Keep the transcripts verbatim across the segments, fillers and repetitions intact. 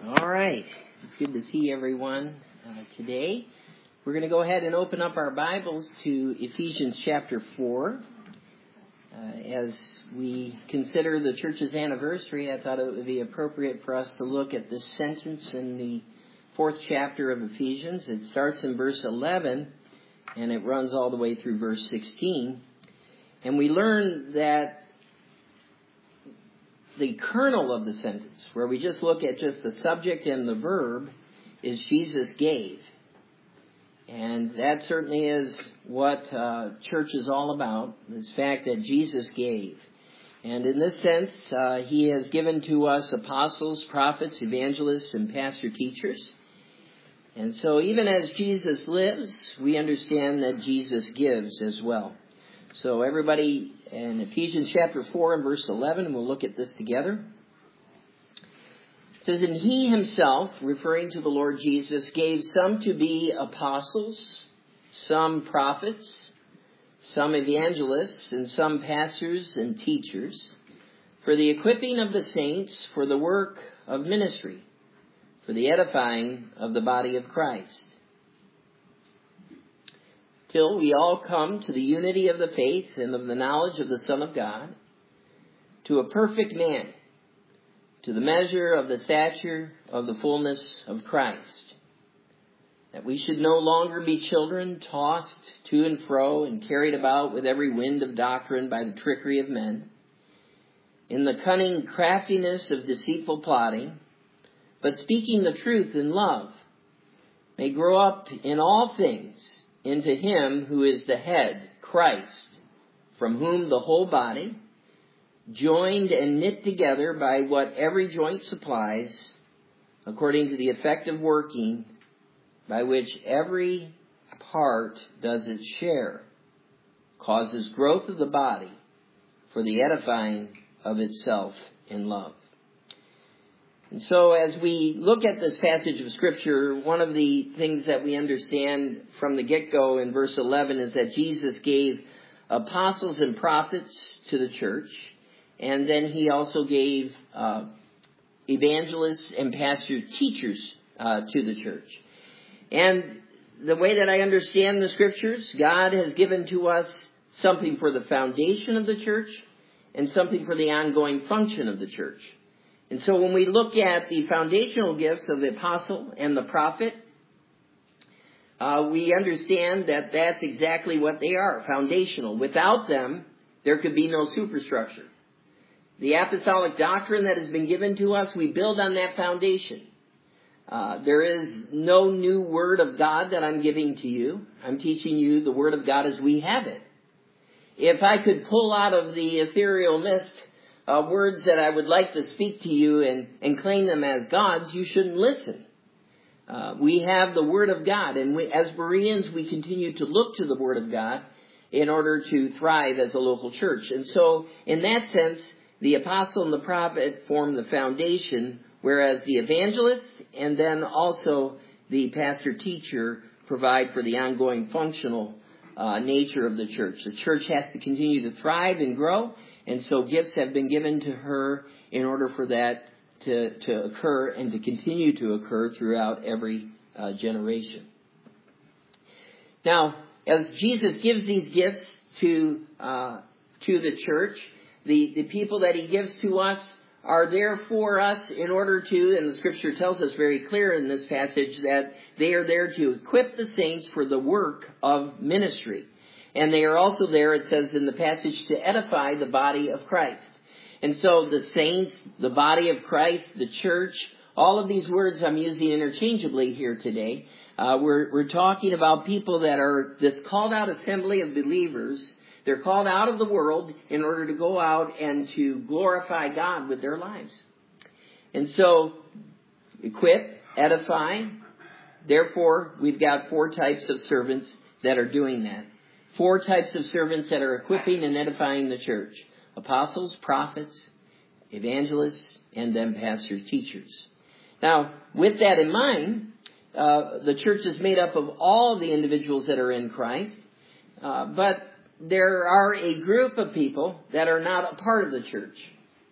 All right. It's good to see everyone uh, today. We're going to go ahead and open up our Bibles to Ephesians chapter four. Uh, as we consider the church's anniversary, I thought it would be appropriate for us to look at this sentence in the fourth chapter of Ephesians. It starts in verse eleven, and it runs all the way through verse sixteen. And we learn that the kernel of the sentence, where we just look at just the subject and the verb, is Jesus gave. And that certainly is what uh, church is all about, this fact that Jesus gave. And in this sense, uh, he has given to us apostles, prophets, evangelists, and pastor teachers. And so even as Jesus lives, we understand that Jesus gives as well. So everybody in Ephesians chapter four and verse eleven, and we'll look at this together. It says, "And he himself," referring to the Lord Jesus, "gave some to be apostles, some prophets, some evangelists, and some pastors and teachers, for the equipping of the saints, for the work of ministry, for the edifying of the body of Christ, till we all come to the unity of the faith and of the knowledge of the Son of God, to a perfect man, to the measure of the stature of the fullness of Christ, that we should no longer be children, tossed to and fro and carried about with every wind of doctrine by the trickery of men, in the cunning craftiness of deceitful plotting, but speaking the truth in love, may grow up in all things into him who is the head, Christ, from whom the whole body, joined and knit together by what every joint supplies, according to the effective working by which every part does its share, causes growth of the body for the edifying of itself in love." And so as we look at this passage of Scripture, one of the things that we understand from the get-go in verse eleven is that Jesus gave apostles and prophets to the church, and then he also gave uh, evangelists and pastor teachers uh, to the church. And the way that I understand the Scriptures, God has given to us something for the foundation of the church and something for the ongoing function of the church. And so when we look at the foundational gifts of the apostle and the prophet, uh, we understand that that's exactly what they are, foundational. Without them, there could be no superstructure. The apostolic doctrine that has been given to us, we build on that foundation. Uh, there is no new word of God that I'm giving to you. I'm teaching you the word of God as we have it. If I could pull out of the ethereal mist Uh, words that I would like to speak to you and, and claim them as God's, you shouldn't listen. Uh, we have the Word of God, and we, as Bereans, we continue to look to the Word of God in order to thrive as a local church. And so, in that sense, the apostle and the prophet form the foundation, whereas the evangelist and then also the pastor-teacher provide for the ongoing functional uh, nature of the church. The church has to continue to thrive and grow. And so gifts have been given to her in order for that to, to occur and to continue to occur throughout every uh, generation. Now, as Jesus gives these gifts to uh, to the church, the, the people that he gives to us are there for us in order to, and the Scripture tells us very clear in this passage, that they are there to equip the saints for the work of ministry. And they are also there, it says in the passage, to edify the body of Christ. And so the saints, the body of Christ, the church, all of these words I'm using interchangeably here today. Uh, we're, we're talking about people that are this called out assembly of believers. They're called out of the world in order to go out and to glorify God with their lives. And so, equip, edify. Therefore, we've got four types of servants that are doing that. Four types of servants that are equipping and edifying the church: apostles, prophets, evangelists, and then pastor teachers. Now, with that in mind, uh, the church is made up of all the individuals that are in Christ, uh, but there are a group of people that are not a part of the church.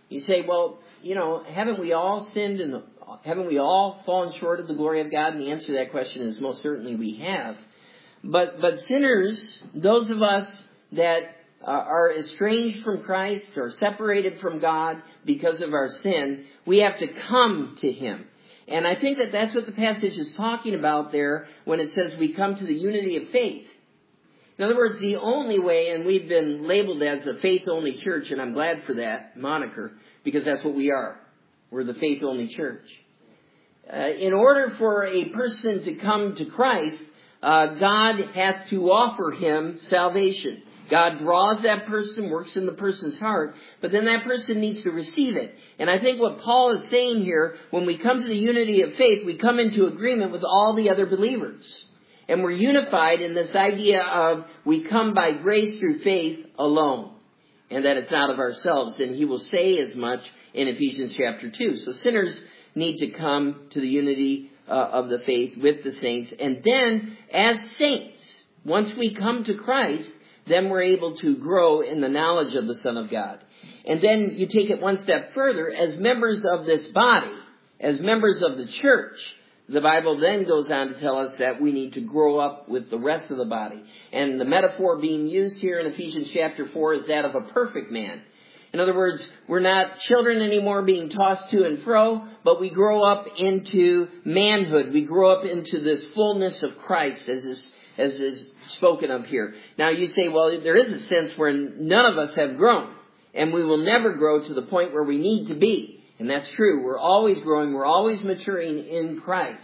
You say, well, you know, haven't we all sinned and haven't we all fallen short of the glory of God? And the answer to that question is most certainly we have. But but sinners, those of us that uh, are estranged from Christ or separated from God because of our sin, we have to come to Him. And I think that that's what the passage is talking about there when it says we come to the unity of faith. In other words, the only way, and we've been labeled as the faith-only church, and I'm glad for that moniker, because that's what we are. We're the faith-only church. Uh, in order for a person to come to Christ, uh, God has to offer him salvation. God draws that person, works in the person's heart, but then that person needs to receive it. And I think what Paul is saying here, when we come to the unity of faith, we come into agreement with all the other believers. And we're unified in this idea of we come by grace through faith alone. And that it's not of ourselves. And he will say as much in Ephesians chapter two. So sinners need to come to the unity uh, of the faith with the saints. And then as saints, once we come to Christ, then we're able to grow in the knowledge of the Son of God. And then you take it one step further. As members of this body, as members of the church, the Bible then goes on to tell us that we need to grow up with the rest of the body. And the metaphor being used here in Ephesians chapter four is that of a perfect man. In other words, we're not children anymore being tossed to and fro, but we grow up into manhood. We grow up into this fullness of Christ as is, as is spoken of here. Now you say, well, there is a sense where none of us have grown, and we will never grow to the point where we need to be. And that's true. We're always growing. We're always maturing in Christ.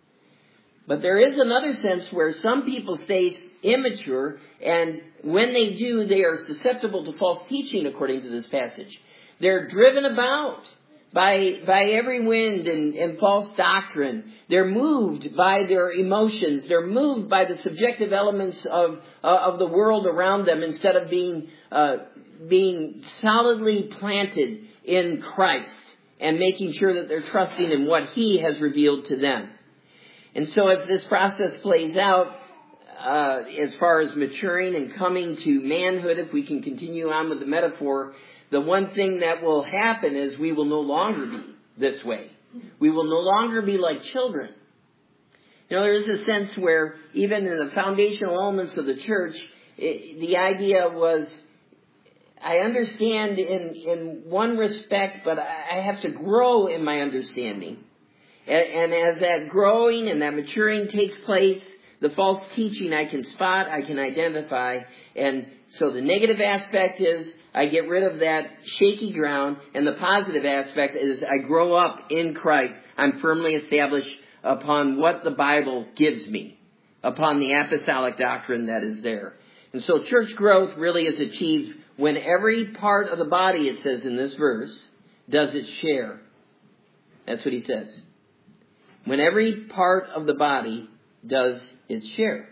But there is another sense where some people stay immature, and when they do, they are susceptible to false teaching, according to this passage. They're driven about by by every wind and, and false doctrine. They're moved by their emotions. They're moved by the subjective elements of uh, of the world around them instead of being uh, being solidly planted in Christ and making sure that they're trusting in what He has revealed to them. And so as this process plays out, uh, as far as maturing and coming to manhood, if we can continue on with the metaphor, the one thing that will happen is we will no longer be this way. We will no longer be like children. You know, there is a sense where even in the foundational elements of the church, it, the idea was, I understand in, in one respect, but I have to grow in my understanding. And, and as that growing and that maturing takes place, the false teaching I can spot, I can identify. And so the negative aspect is I get rid of that shaky ground. And the positive aspect is I grow up in Christ. I'm firmly established upon what the Bible gives me, upon the apostolic doctrine that is there. And so church growth really is achieved when every part of the body, it says in this verse, does its share. That's what he says. When every part of the body does its share.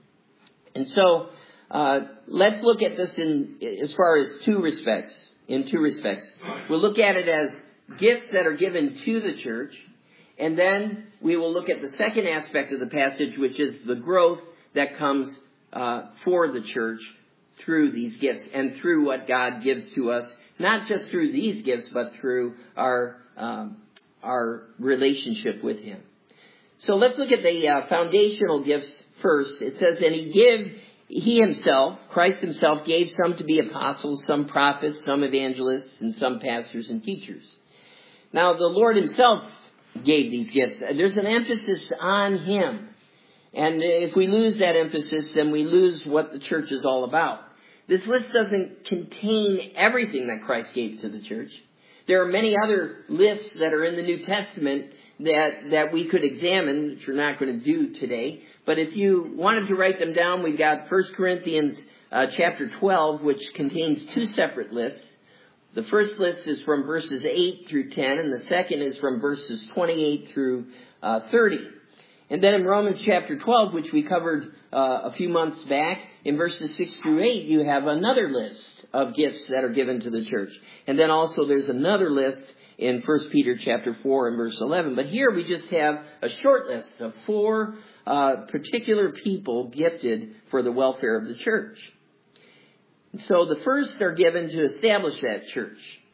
And so, uh, let's look at this in, as far as two respects, in two respects. We'll look at it as gifts that are given to the church, and then we will look at the second aspect of the passage, which is the growth that comes, uh, for the church through these gifts and through what God gives to us, not just through these gifts, but through our um, our relationship with Him. So let's look at the uh, foundational gifts first. It says, and He gave, He Himself, Christ Himself, gave some to be apostles, some prophets, some evangelists, and some pastors and teachers. Now the Lord Himself gave these gifts. There's an emphasis on Him. And if we lose that emphasis, then we lose what the church is all about. This list doesn't contain everything that Christ gave to the church. There are many other lists that are in the New Testament that, that we could examine, which we're not going to do today. But if you wanted to write them down, we've got First Corinthians uh, chapter twelve, which contains two separate lists. The first list is from verses eight through ten, and the second is from verses twenty-eight through uh, thirty. And then in Romans chapter twelve, which we covered uh, a few months back, in verses six through eight, you have another list of gifts that are given to the church. And then also there's another list in First Peter chapter four and verse eleven. But here we just have a short list of four uh, particular people gifted for the welfare of the church. So the first are given to establish that church.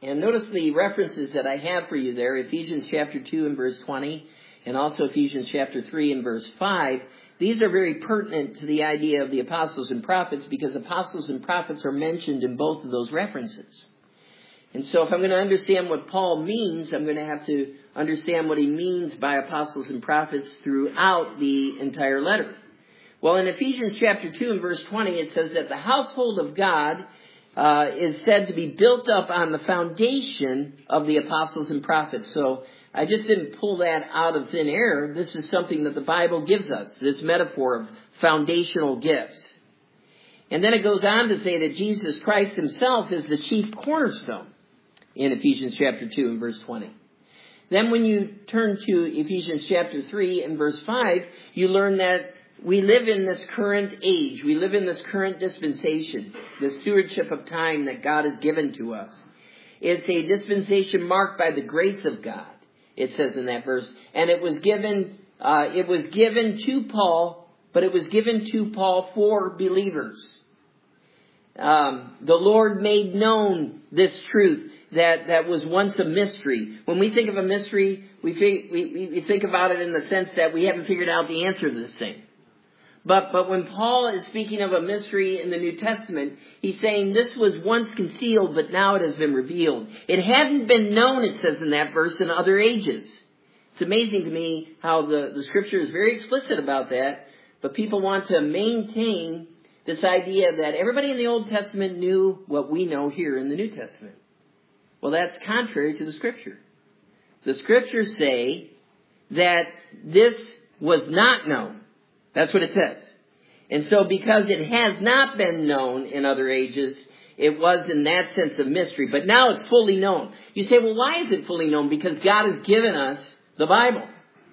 And notice the references that I have for you there, Ephesians chapter two and verse twenty, and also Ephesians chapter three and verse five. These are very pertinent to the idea of the apostles and prophets, because apostles and prophets are mentioned in both of those references. And so if I'm going to understand what Paul means, I'm going to have to understand what he means by apostles and prophets throughout the entire letter. Well, in Ephesians chapter two and verse twenty, it says that the household of God uh, is said to be built up on the foundation of the apostles and prophets. So I just didn't pull that out of thin air. This is something that the Bible gives us, this metaphor of foundational gifts. And then it goes on to say that Jesus Christ himself is the chief cornerstone in Ephesians chapter two and verse twenty. Then when you turn to Ephesians chapter three and verse five, you learn that we live in this current age. We live in this current dispensation, the stewardship of time that God has given to us. It's a dispensation marked by the grace of God, it says in that verse. And it was given, uh, it was given to Paul, but it was given to Paul for believers. Um, the Lord made known this truth that, that was once a mystery. When we think of a mystery, we, we, we think about it in the sense that we haven't figured out the answer to this thing. But, but when Paul is speaking of a mystery in the New Testament, he's saying this was once concealed, but now it has been revealed. It hadn't been known, it says in that verse, in other ages. It's amazing to me how the, the scripture is very explicit about that, but people want to maintain this idea that everybody in the Old Testament knew what we know here in the New Testament. Well, that's contrary to the scripture. The scriptures say that this was not known. That's what it says. And so because it has not been known in other ages, it was in that sense a mystery. But now it's fully known. You say, well, why is it fully known? Because God has given us the Bible.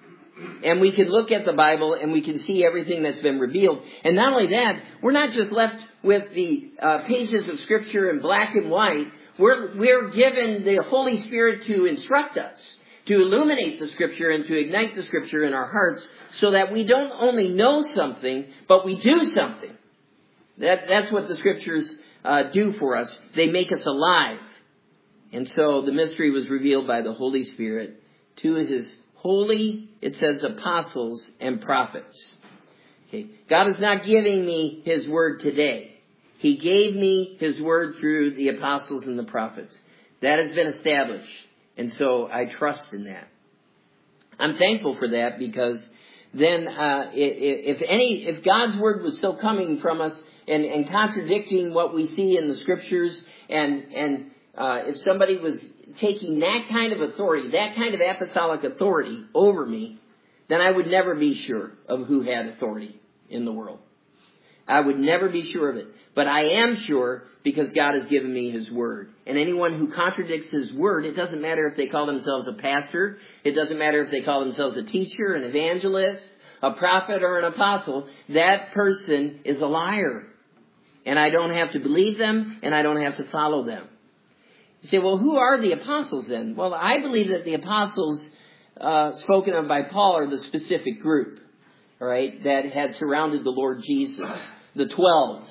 And we can look at the Bible and we can see everything that's been revealed. And not only that, we're not just left with the uh, pages of Scripture in black and white. We're, we're given the Holy Spirit to instruct us, to illuminate the Scripture and to ignite the Scripture in our hearts so that we don't only know something, but we do something. That, that's what the Scriptures uh, do for us. They make us alive. And so the mystery was revealed by the Holy Spirit to his holy, it says, apostles and prophets. Okay. God is not giving me his word today. He gave me his word through the apostles and the prophets. That has been established. And so I trust in that. I'm thankful for that, because then uh, if any, if God's word was still coming from us and, and contradicting what we see in the scriptures, and, and uh, if somebody was taking that kind of authority, that kind of apostolic authority over me, then I would never be sure of who had authority in the world. I would never be sure of it. But I am sure because God has given me his word. And anyone who contradicts his word, it doesn't matter if they call themselves a pastor, it doesn't matter if they call themselves a teacher, an evangelist, a prophet, or an apostle, that person is a liar. And I don't have to believe them, and I don't have to follow them. You say, well, who are the apostles then? Well, I believe that the apostles uh, spoken of by Paul are the specific group, all right, that had surrounded the Lord Jesus, the twelve.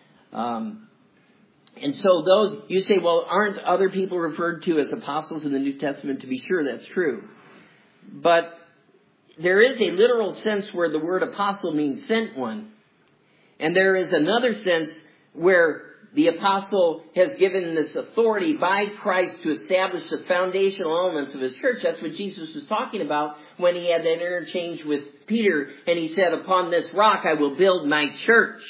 Um, and so those, you say, well, aren't other people referred to as apostles in the New Testament? To be sure, that's true. But there is a literal sense where the word apostle means sent one. And there is another sense where the apostle has given this authority by Christ to establish the foundational elements of his church. That's what Jesus was talking about when he had that interchange with Peter. And he said, upon this rock I will build my church.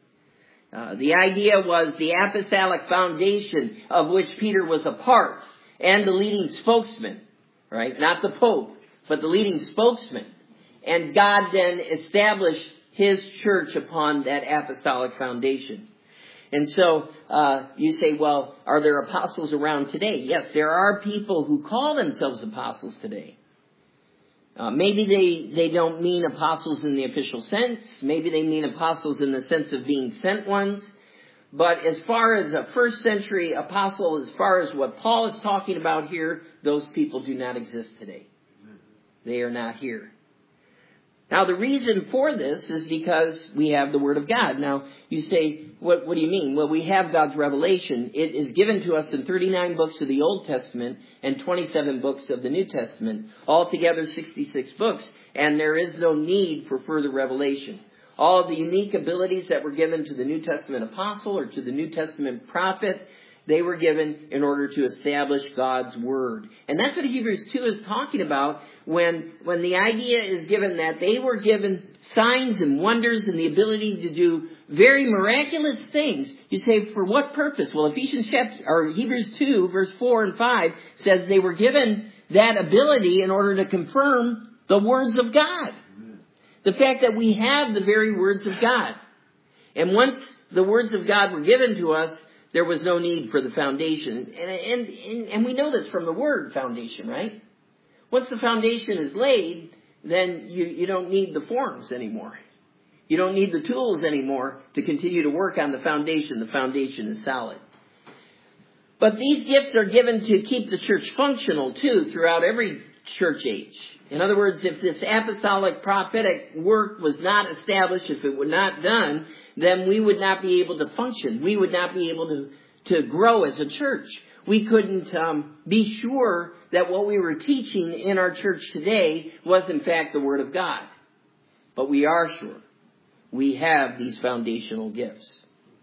Uh, the idea was the apostolic foundation of which Peter was a part, and the leading spokesman, right? Not the Pope, but the leading spokesman. And God then established his church upon that apostolic foundation. And so uh, you say, well, are there apostles around today? Yes, there are people who call themselves apostles today. Uh, maybe they, they don't mean apostles in the official sense. Maybe they mean apostles in the sense of being sent ones. But as far as a first century apostle, as far as what Paul is talking about here, those people do not exist today. They are not here. Now, the reason for this is because we have the Word of God. Now, you say, what, what do you mean? Well, we have God's revelation. It is given to us in thirty-nine books of the Old Testament and twenty-seven books of the New Testament. Altogether, sixty-six books, and there is no need for further revelation. All of the unique abilities that were given to the New Testament apostle or to the New Testament prophet, they were given in order to establish God's Word. And that's what Hebrews two is talking about when, when the idea is given that they were given signs and wonders and the ability to do very miraculous things. You say, for what purpose? Well, Ephesians chapter, or Hebrews two, verse four and five says they were given that ability in order to confirm the words of God. The fact that we have the very words of God. And once the words of God were given to us, there was no need for the foundation. And, and, and, and we know this from the word foundation, right? Once the foundation is laid, then you, you don't need the forms anymore. You don't need the tools anymore to continue to work on the foundation. The foundation is solid. But these gifts are given to keep the church functional, too, throughout every church age. In other words, if this apostolic prophetic work was not established, if it were not done, then we would not be able to function. We would not be able to, to grow as a church. We couldn't um, be sure that what we were teaching in our church today was in fact the Word of God. But we are sure. We have these foundational gifts.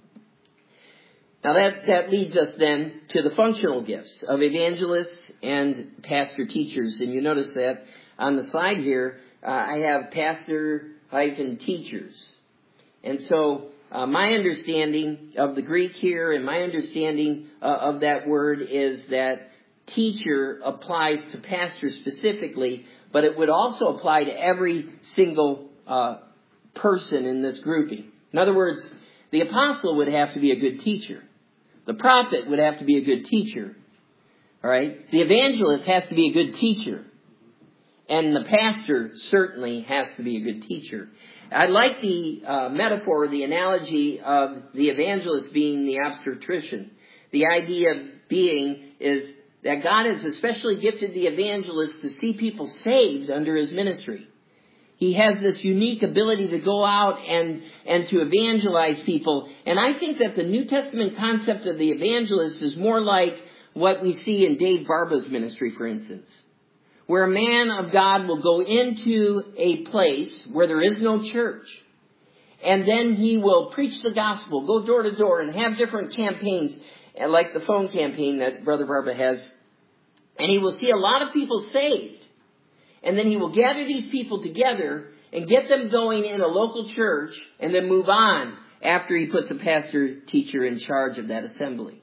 Now that, that leads us then to the functional gifts of evangelists and pastor teachers. And you notice that on the slide here, uh, I have pastor hyphen teachers. And so uh, my understanding of the Greek here and my understanding uh, of that word is that teacher applies to pastor specifically, but it would also apply to every single uh, person in this grouping. In other words, the apostle would have to be a good teacher. The prophet would have to be a good teacher. All right? The evangelist has to be a good teacher. And the pastor certainly has to be a good teacher. I like the uh, metaphor, the analogy of the evangelist being the obstetrician. The idea being is that God has especially gifted the evangelist to see people saved under his ministry. He has this unique ability to go out and, and to evangelize people. And I think that the New Testament concept of the evangelist is more like what we see in Dave Barba's ministry, for instance, where a man of God will go into a place where there is no church, and then he will preach the gospel, go door to door, and have different campaigns, like the phone campaign that Brother Barba has. And he will see a lot of people saved. And then he will gather these people together and get them going in a local church and then move on after he puts a pastor teacher in charge of that assembly.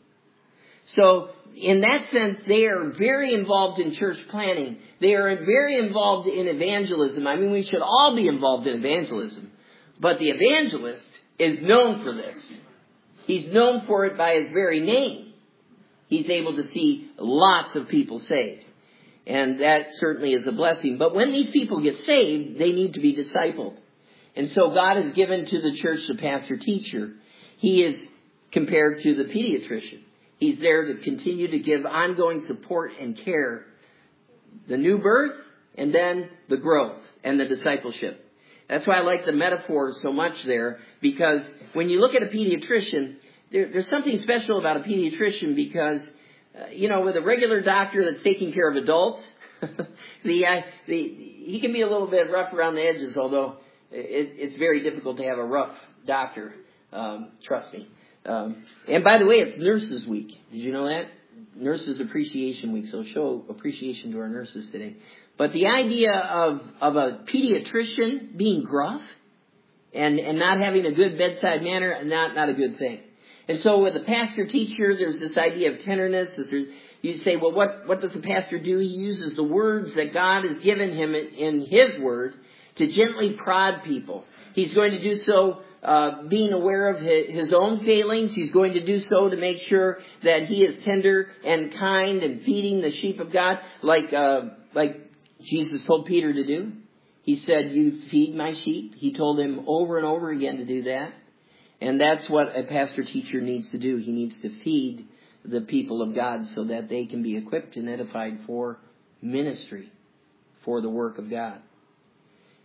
So in that sense, they are very involved in church planning. They are very involved in evangelism. I mean, we should all be involved in evangelism. But the evangelist is known for this. He's known for it by his very name. He's able to see lots of people saved. And that certainly is a blessing. But when these people get saved, they need to be discipled. And so God has given to the church the pastor teacher. He is compared to the pediatrician. He's there to continue to give ongoing support and care. The new birth and then the growth and the discipleship. That's why I like the metaphor so much there. Because when you look at a pediatrician, there, there's something special about a pediatrician because Uh, you know, with a regular doctor that's taking care of adults, the, uh, the he can be a little bit rough around the edges, although it, it's very difficult to have a rough doctor, um, trust me. Um, and by the way, it's Nurses Week. Did you know that? Nurses Appreciation Week, so show appreciation to our nurses today. But the idea of, of a pediatrician being gruff and, and not having a good bedside manner, not, not a good thing. And so with a pastor teacher, there's this idea of tenderness. There's, you say, well, what, what does a pastor do? He uses the words that God has given him in his word to gently prod people. He's going to do so uh, being aware of his, his own failings. He's going to do so to make sure that he is tender and kind and feeding the sheep of God like, uh, like Jesus told Peter to do. He said, you feed my sheep. He told him over and over again to do that. And that's what a pastor teacher needs to do. He needs to feed the people of God so that they can be equipped and edified for ministry, for the work of God.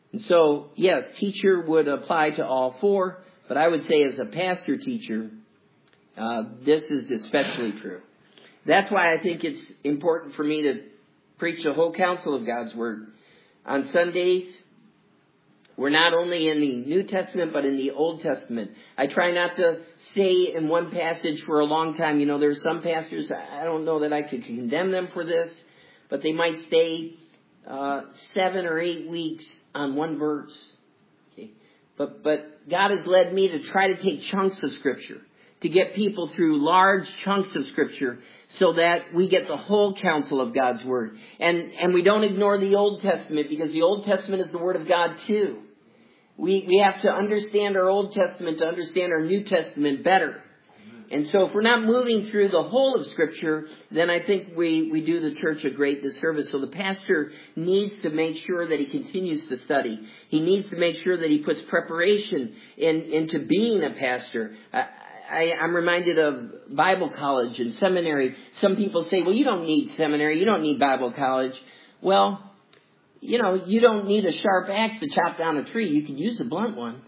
And so, yes, teacher would apply to all four, but I would say as a pastor teacher, uh, this is especially true. That's why I think it's important for me to preach the whole counsel of God's Word. On Sundays, we're not only in the New Testament, but in the Old Testament. I try not to stay in one passage for a long time. You know, there's some pastors, I don't know that I could condemn them for this, but they might stay uh, seven or eight weeks on one verse. Okay. But, but God has led me to try to take chunks of Scripture, to get people through large chunks of Scripture so that we get the whole counsel of God's Word. And, and we don't ignore the Old Testament, because the Old Testament is the Word of God too. We, we have to understand our Old Testament to understand our New Testament better. And so if we're not moving through the whole of Scripture, then I think we, we do the church a great disservice. So the pastor needs to make sure that he continues to study. He needs to make sure that he puts preparation in, into being a pastor. I, I, I'm reminded of Bible college and seminary. Some people say, well, you don't need seminary. You don't need Bible college. Well, you know, you don't need a sharp axe to chop down a tree. You could use a blunt one.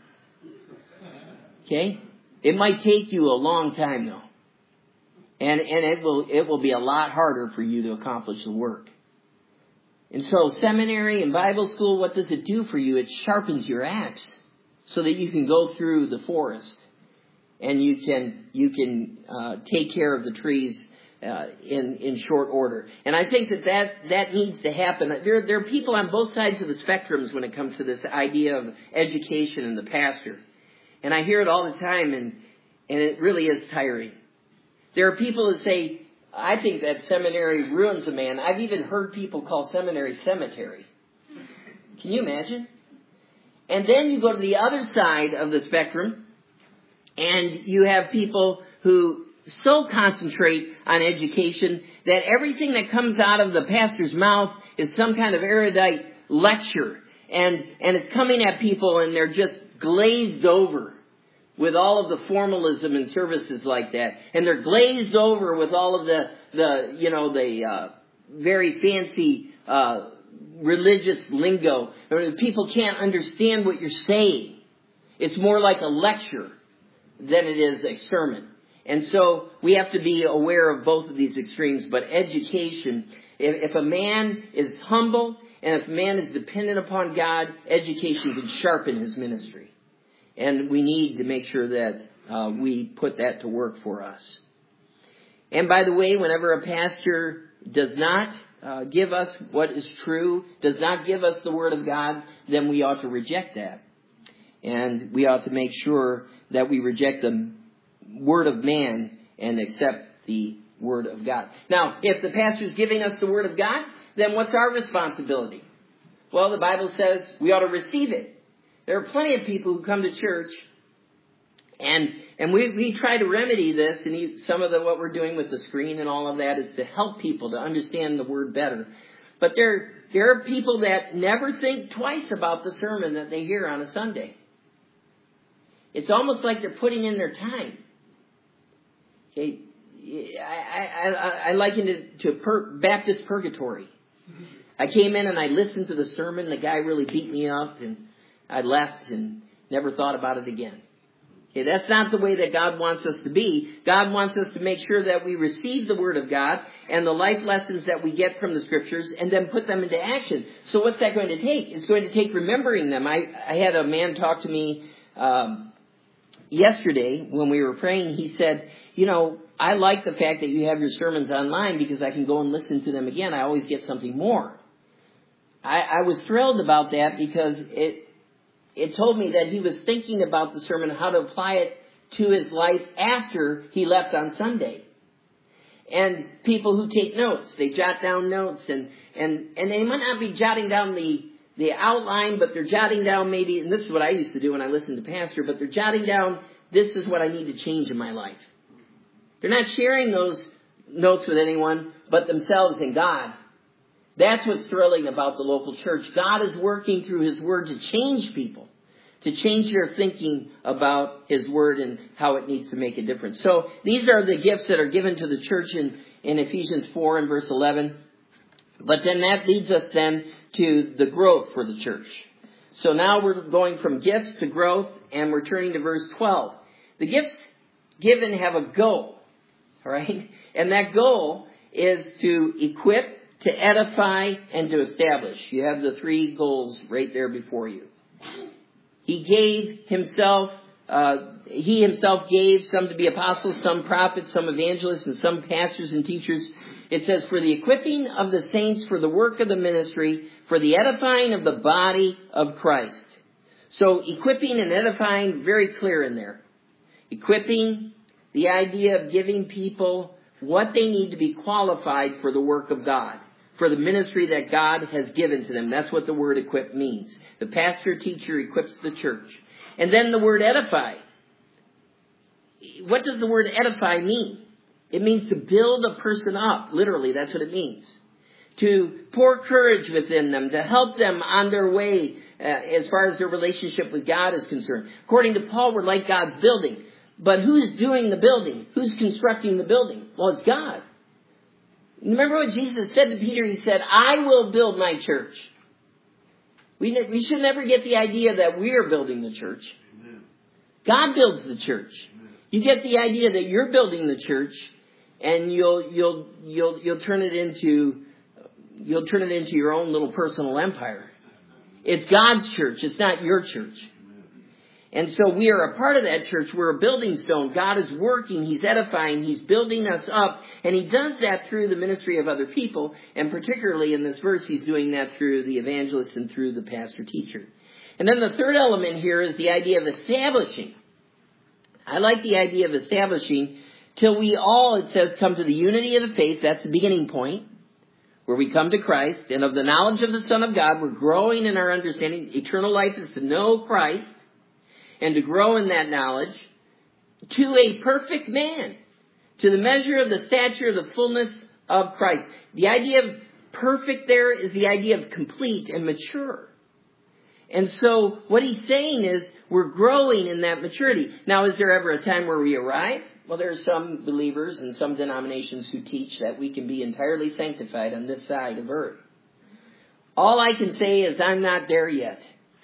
Okay? It might take you a long time, though. And, and it will, it will be a lot harder for you to accomplish the work. And so seminary and Bible school, what does it do for you? It sharpens your axe so that you can go through the forest. And you can you can uh, take care of the trees uh, in in short order. And I think that, that that needs to happen. There there are people on both sides of the spectrums when it comes to this idea of education and the pastor. And I hear it all the time, and and it really is tiring. There are people who say, I think that seminary ruins a man. I've even heard people call seminary cemetery. Can you imagine? And then you go to the other side of the spectrum, and you have people who so concentrate on education that everything that comes out of the pastor's mouth is some kind of erudite lecture. And, and it's coming at people, and they're just glazed over with all of the formalism and services like that. And they're glazed over with all of the, the you know, the uh, very fancy uh, religious lingo. People can't understand what you're saying. It's more like a lecture than it is a sermon. And so we have to be aware of both of these extremes. But education, if, if a man is humble and if a man is dependent upon God, education can sharpen his ministry. And we need to make sure that uh, we put that to work for us. And by the way, whenever a pastor does not uh, give us what is true, does not give us the Word of God, then we ought to reject that. And we ought to make sure that we reject the word of man and accept the Word of God. Now, if the pastor is giving us the Word of God, then what's our responsibility? Well, the Bible says we ought to receive it. There are plenty of people who come to church, and and we, we try to remedy this, and you, some of the what we're doing with the screen and all of that is to help people to understand the Word better. But there, there are people that never think twice about the sermon that they hear on a Sunday. It's almost like they're putting in their time. Okay, I, I, I, I liken it to per, Baptist purgatory. I came in and I listened to the sermon. The guy really beat me up, and I left and never thought about it again. Okay, that's not the way that God wants us to be. God wants us to make sure that we receive the Word of God and the life lessons that we get from the Scriptures and then put them into action. So what's that going to take? It's going to take remembering them. I, I had a man talk to me um, yesterday when we were praying. He said, you know, I like the fact that you have your sermons online because I can go and listen to them again. I always get something more. I, I was thrilled about that because it it told me that he was thinking about the sermon, how to apply it to his life after he left on Sunday. And people who take notes, they jot down notes, and, and, and they might not be jotting down the, the outline, but they're jotting down maybe, and this is what I used to do when I listened to Pastor, but they're jotting down, this is what I need to change in my life. They're not sharing those notes with anyone but themselves and God. That's what's thrilling about the local church. God is working through His Word to change people, to change their thinking about His Word and how it needs to make a difference. So these are the gifts that are given to the church in, in Ephesians four and verse eleven. But then that leads us then to the growth for the church. So now we're going from gifts to growth, and we're turning to verse twelve. The gifts given have a goal, all right? And that goal is to equip, to edify, and to establish. You have the three goals right there before you. He gave himself, uh, he himself gave some to be apostles, some prophets, some evangelists, and some pastors and teachers. It says, for the equipping of the saints, for the work of the ministry, for the edifying of the body of Christ. So equipping and edifying, very clear in there. Equipping, the idea of giving people what they need to be qualified for the work of God, for the ministry that God has given to them. That's what the word equip means. The pastor teacher equips the church. And then the word edify. What does the word edify mean? It means to build a person up. Literally, that's what it means. To pour courage within them, to help them on their way uh, as far as their relationship with God is concerned. According to Paul, we're like God's building. But who's doing the building? Who's constructing the building? Well, it's God. Remember what Jesus said to Peter? He said, I will build my church. We, ne- we should never get the idea that we are building the church. Amen. God builds the church. Amen. You get the idea that you're building the church, and you'll you'll you'll you'll turn it into you'll turn it into your own little personal empire. It's God's church. It's not your church. And so we are a part of that church. We're a building stone. God is working. He's edifying. He's building us up. And he does that through the ministry of other people. And particularly in this verse, he's doing that through the evangelist and through the pastor teacher. And then the third element here is the idea of establishing. I like the idea of establishing till we all, it says, come to the unity of the faith. That's the beginning point, where we come to Christ. And of the knowledge of the Son of God, we're growing in our understanding. Eternal life is to know Christ and to grow in that knowledge to a perfect man, to the measure of the stature of the fullness of Christ. The idea of perfect there is the idea of complete and mature. And so what he's saying is we're growing in that maturity. Now, is there ever a time where we arrive? Well, there are some believers and some denominations who teach that we can be entirely sanctified on this side of earth. All I can say is I'm not there yet.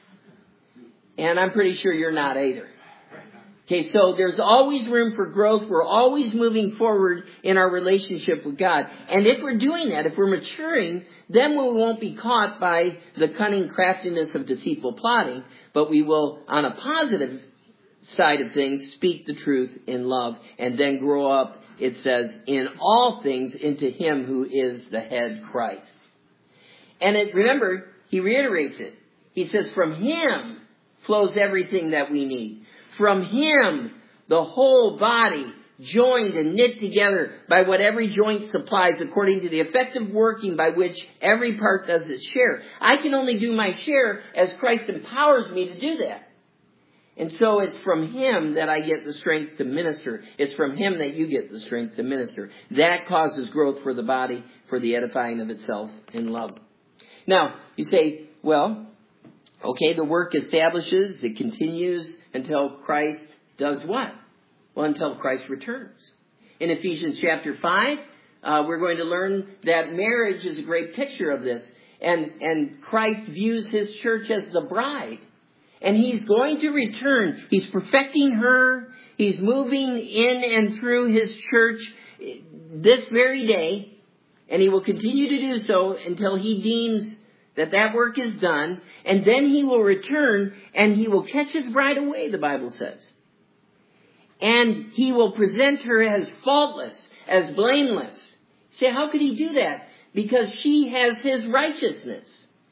And I'm pretty sure you're not either. Okay, so there's always room for growth. We're always moving forward in our relationship with God. And if we're doing that, if we're maturing, then we won't be caught by the cunning craftiness of deceitful plotting, but we will, on a positive side of things, speak the truth in love and then grow up, it says, in all things into him who is the head, Christ. And it, remember, he reiterates it. He says, from him flows everything that we need. From him, the whole body, joined and knit together by what every joint supplies according to the effective working by which every part does its share. I can only do my share as Christ empowers me to do that. And so it's from him that I get the strength to minister. It's from him that you get the strength to minister. That causes growth for the body, for the edifying of itself in love. Now, you say, well, okay, the work establishes, it continues until Christ does what? Well, until Christ returns. In Ephesians chapter five, uh, we're going to learn that marriage is a great picture of this. And, and Christ views his church as the bride. And he's going to return. He's perfecting her. He's moving in and through his church this very day. And he will continue to do so until he deems that that work is done, and then he will return, and he will catch his bride away, the Bible says. And he will present her as faultless, as blameless. Say, how could he do that? Because she has his righteousness.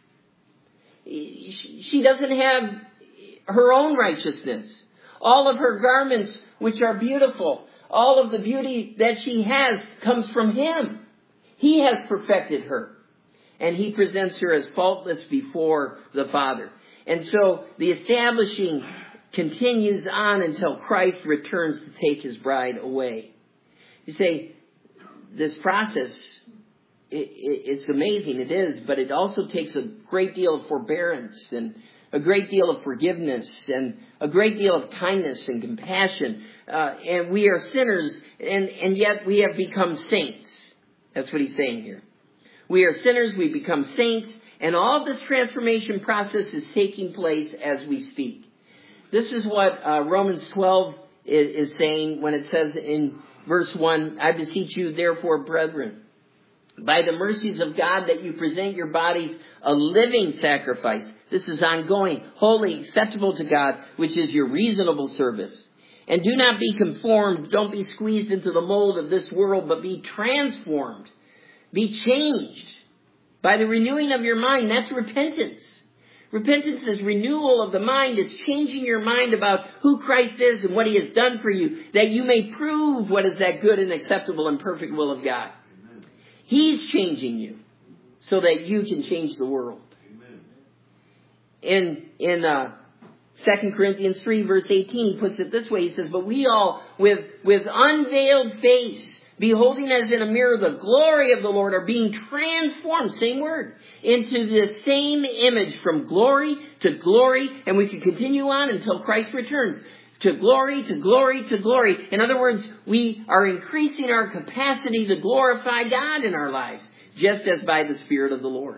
She doesn't have her own righteousness. All of her garments, which are beautiful, all of the beauty that she has comes from him. He has perfected her. And he presents her as faultless before the Father. And so the establishing continues on until Christ returns to take his bride away. You say, this process, it, it, it's amazing, it is, but it also takes a great deal of forbearance and a great deal of forgiveness and a great deal of kindness and compassion. Uh, and we are sinners, and, and yet we have become saints. That's what he's saying here. We are sinners, we become saints, And all this transformation process is taking place as we speak. This is what uh, Romans twelve is, is saying when it says in verse one, I beseech you therefore, brethren, by the mercies of God, that you present your bodies a living sacrifice. This is ongoing, holy, acceptable to God, which is your reasonable service. And do not be conformed, don't be squeezed into the mold of this world, but be transformed. Be changed by the renewing of your mind. That's repentance. Repentance is renewal of the mind. It's changing your mind about who Christ is and what he has done for you, that you may prove what is that good and acceptable and perfect will of God. Amen. He's changing you so that you can change the world. Amen. In, in, uh, Second Corinthians three verse eighteen, he puts it this way. He says, but we all with, with unveiled face, beholding as in a mirror the glory of the Lord, are being transformed, same word, into the same image from glory to glory. And we can continue on until Christ returns. To glory, to glory, to glory. In other words, we are increasing our capacity to glorify God in our lives, just as by the Spirit of the Lord.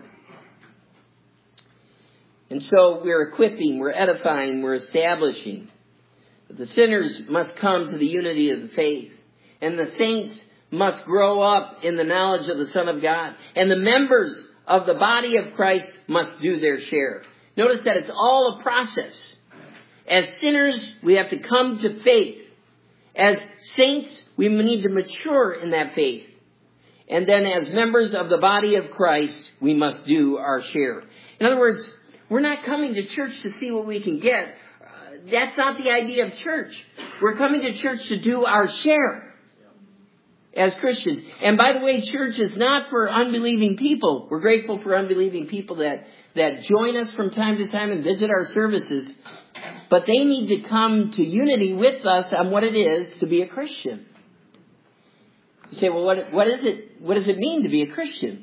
And so we're equipping, we're edifying, we're establishing. But the sinners must come to the unity of the faith. And the saints must grow up in the knowledge of the Son of God. And the members of the body of Christ must do their share. Notice that it's all a process. As sinners, we have to come to faith. As saints, we need to mature in that faith. And then as members of the body of Christ, we must do our share. In other words, we're not coming to church to see what we can get. Uh, that's not the idea of church. We're coming to church to do our share as Christians. And by the way, church is not for unbelieving people. We're grateful for unbelieving people that, that join us from time to time and visit our services. But they need to come to unity with us on what it is to be a Christian. You say, well, what, what is it? What does it mean to be a Christian?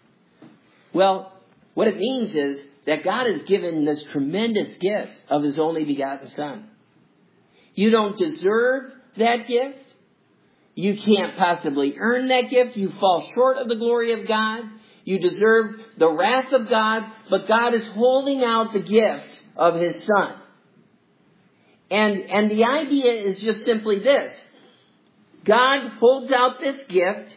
Well, what it means is that God has given this tremendous gift of his only begotten Son. You don't deserve that gift. You can't possibly earn that gift. You fall short of the glory of God. You deserve the wrath of God. But God is holding out the gift of his Son. And, and the idea is just simply this. God holds out this gift.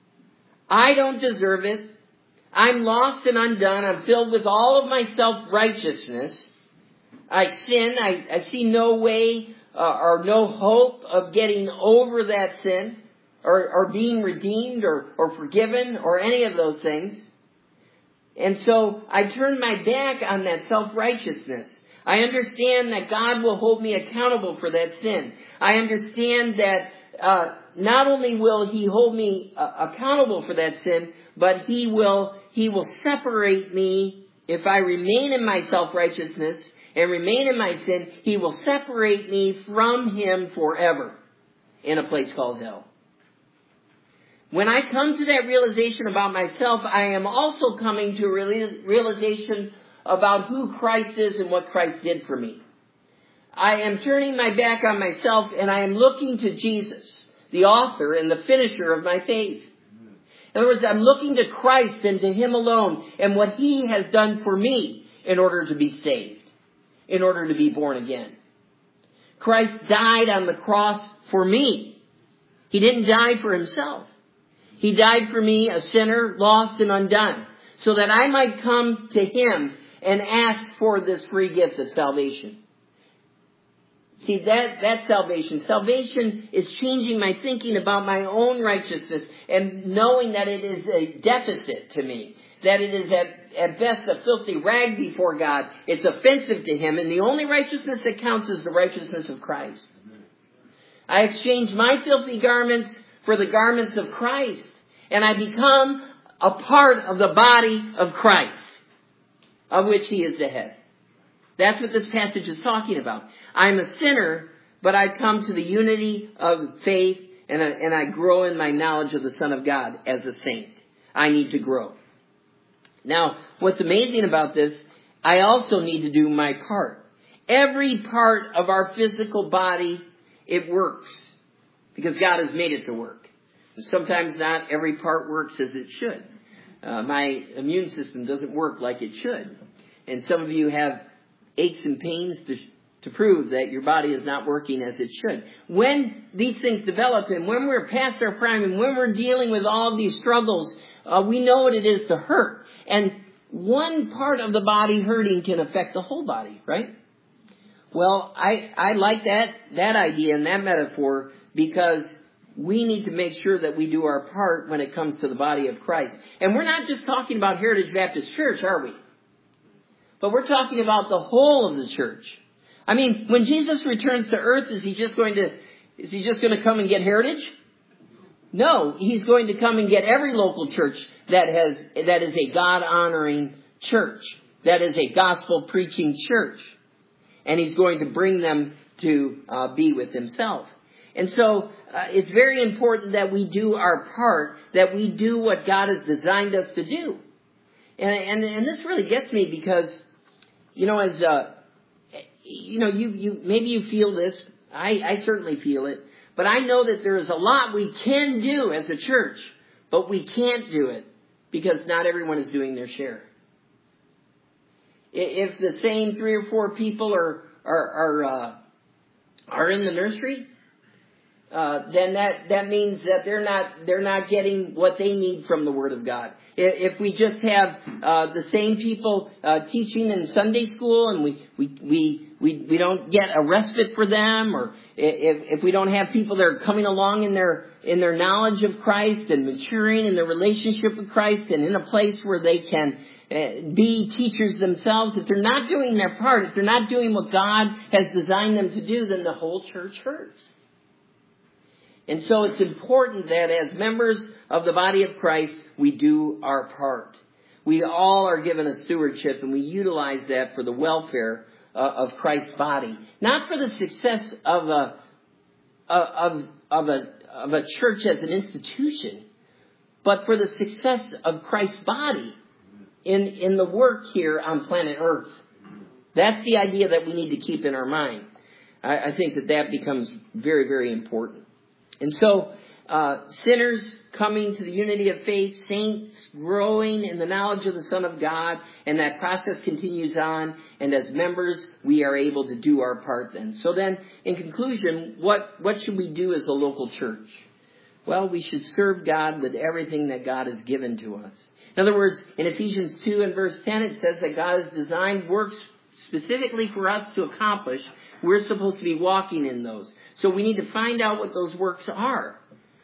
I don't deserve it. I'm lost and undone. I'm filled with all of my self-righteousness. I sin. I, I see no way uh, or no hope of getting over that sin or, or being redeemed or, or forgiven or any of those things. And so I turn my back on that self-righteousness. I understand that God will hold me accountable for that sin. I understand that uh, not only will he hold me uh, accountable for that sin, but he will he will separate me if I remain in my self-righteousness and remain in my sin. He will separate me from him forever in a place called hell. When I come to that realization about myself, I am also coming to a realization about who Christ is and what Christ did for me. I am turning my back on myself and I am looking to Jesus, the author and the finisher of my faith. In other words, I'm looking to Christ and to him alone and what he has done for me in order to be saved, in order to be born again. Christ died on the cross for me. He didn't die for himself. He died for me, a sinner, lost and undone, so that I might come to him and ask for this free gift of salvation. See, that, that's salvation. Salvation is changing my thinking about my own righteousness and knowing that it is a deficit to me. That it is at, at best a filthy rag before God. It's offensive to him. And the only righteousness that counts is the righteousness of Christ. I exchange my filthy garments for the garments of Christ. And I become a part of the body of Christ, of which he is the head. That's what this passage is talking about. I'm a sinner, but I come to the unity of faith and I, and I grow in my knowledge of the Son of God as a saint. I need to grow. Now, what's amazing about this, I also need to do my part. Every part of our physical body, it works because God has made it to work. And sometimes not every part works as it should. uh, my immune system doesn't work like it should. And some of you have aches and pains to, to prove that your body is not working as it should. When these things develop and when we're past our prime and when we're dealing with all of these struggles, uh, we know what it is to hurt. And one part of the body hurting can affect the whole body, right? Well, I, I like that, that idea and that metaphor because we need to make sure that we do our part when it comes to the body of Christ. And we're not just talking about Heritage Baptist Church, are we? But we're talking about the whole of the church. I mean, when Jesus returns to earth, is he just going to, is he just going to come and get Heritage? No, he's going to come and get every local church that has, that is a God-honoring church, that is a gospel-preaching church. And he's going to bring them to uh, be with himself. And so uh, it's very important that we do our part, that we do what God has designed us to do. And and, and this really gets me because, you know, as uh, you know, you you maybe you feel this. I, I certainly feel it. But I know that there is a lot we can do as a church, but we can't do it because not everyone is doing their share. If the same three or four people are are are, uh, are in the nursery, uh, then that, that means that they're not they're not getting what they need from the Word of God. If we just have uh, the same people uh, teaching in Sunday school and we we, we we we don't get a respite for them, or if if we don't have people that are coming along in their in their knowledge of Christ and maturing in their relationship with Christ and in a place where they can be teachers themselves, if they're not doing their part, if they're not doing what God has designed them to do, then the whole church hurts. And so it's important that as members of the body of Christ, we do our part. We all are given a stewardship, and we utilize that for the welfare uh, of Christ's body. Not for the success of a, of, of a, of a church as an institution, but for the success of Christ's body in, in the work here on planet Earth. That's the idea that we need to keep in our mind. I, I think that that becomes very, very important. And so, uh, sinners coming to the unity of faith, saints growing in the knowledge of the Son of God, and that process continues on. And as members, we are able to do our part then. So then, in conclusion, what, what should we do as a local church? Well, we should serve God with everything that God has given to us. In other words, in Ephesians two and verse ten, it says that God has designed works specifically for us to accomplish. We're supposed to be walking in those. So we need to find out what those works are.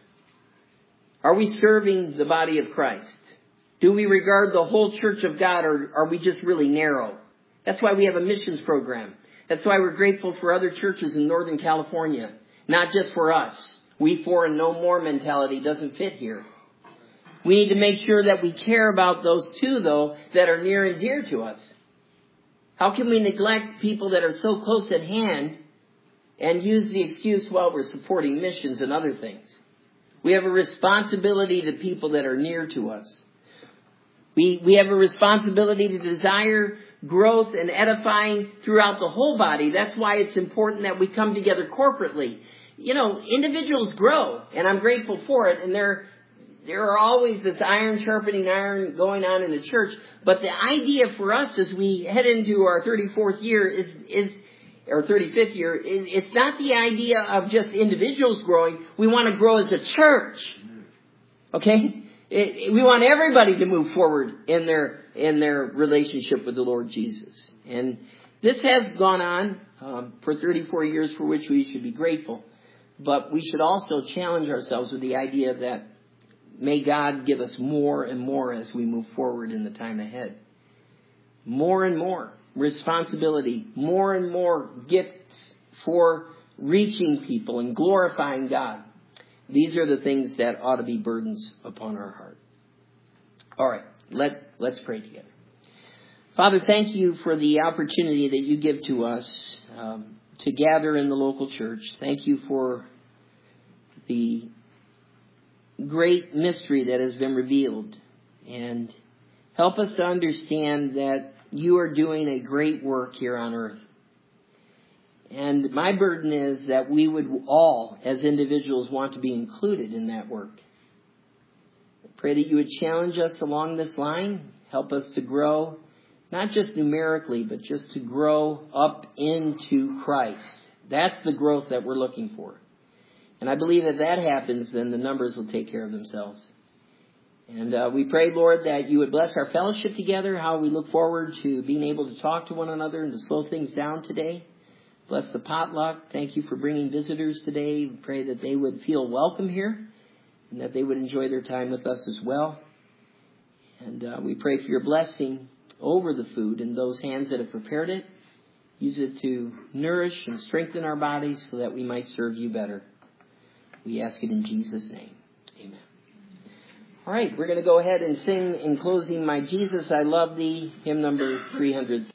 Are we serving the body of Christ? Do we regard the whole church of God, or are we just really narrow? That's why we have a missions program. That's why we're grateful for other churches in Northern California. Not just for us. We for and no more mentality doesn't fit here. We need to make sure that we care about those too, though, that are near and dear to us. How can we neglect people that are so close at hand and use the excuse, well, we're supporting missions and other things? We have a responsibility to people that are near to us. We, we have a responsibility to desire growth and edifying throughout the whole body. That's why it's important that we come together corporately. You know, individuals grow, and I'm grateful for it, and they're There are always this iron sharpening iron going on in the church. But the idea for us as we head into our thirty-fourth year is, is or thirty-fifth year, is it's not the idea of just individuals growing. We want to grow as a church. Okay? It, it, we want everybody to move forward in their, in their relationship with the Lord Jesus. And this has gone on um, for thirty-four years, for which we should be grateful. But we should also challenge ourselves with the idea that may God give us more and more as we move forward in the time ahead. More and more responsibility, more and more gifts for reaching people and glorifying God. These are the things that ought to be burdens upon our heart. All right, let, let's pray together. Father, thank you for the opportunity that you give to us um, to gather in the local church. Thank you for the great mystery that has been revealed, and help us to understand that you are doing a great work here on earth. And my burden is that we would all, as individuals, want to be included in that work. Pray that you would challenge us along this line. Help us to grow, not just numerically, but just to grow up into Christ. That's the growth that we're looking for. And I believe if that happens, then the numbers will take care of themselves. And uh, we pray, Lord, that you would bless our fellowship together, how we look forward to being able to talk to one another and to slow things down today. Bless the potluck. Thank you for bringing visitors today. We pray that they would feel welcome here and that they would enjoy their time with us as well. And uh, we pray for your blessing over the food and those hands that have prepared it. Use it to nourish and strengthen our bodies so that we might serve you better. We ask it in Jesus' name. Amen. All right, we're going to go ahead and sing in closing, My Jesus, I Love Thee, hymn number three hundred.